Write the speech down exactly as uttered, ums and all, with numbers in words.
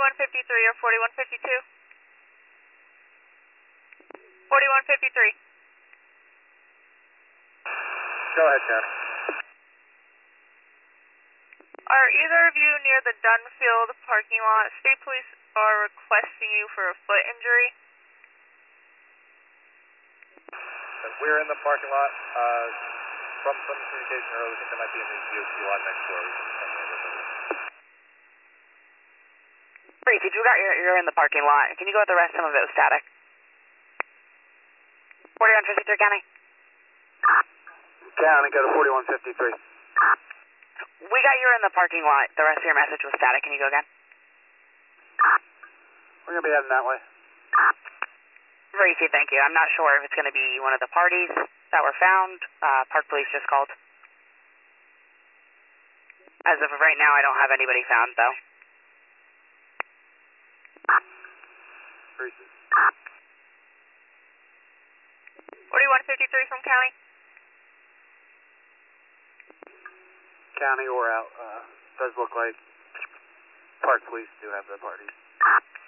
forty-one fifty-three or forty-one fifty-two? forty-one fifty-three. Go ahead, County. Are either of you near the Dunfield parking lot? State police are requesting you for a foot injury. We're in the parking lot. Uh, from some communication earlier, we think there might be in the D O T lot next door. We can send you over. Brief, you got your, you're in the parking lot. Can you go with the rest? Some of it was static. forty-one fifty-three, County. County, go to forty-one fifty-three. We got you in the parking lot. The rest of your message was static. Can you go again? We're going to be heading that way. Very easy, thank you. I'm not sure if it's going to be one of the parties that were found. Uh, Park Police just called. As of right now, I don't have anybody found, though. forty-one fifty-three from County. County or out. Uh, does look like Park Police do have the parties.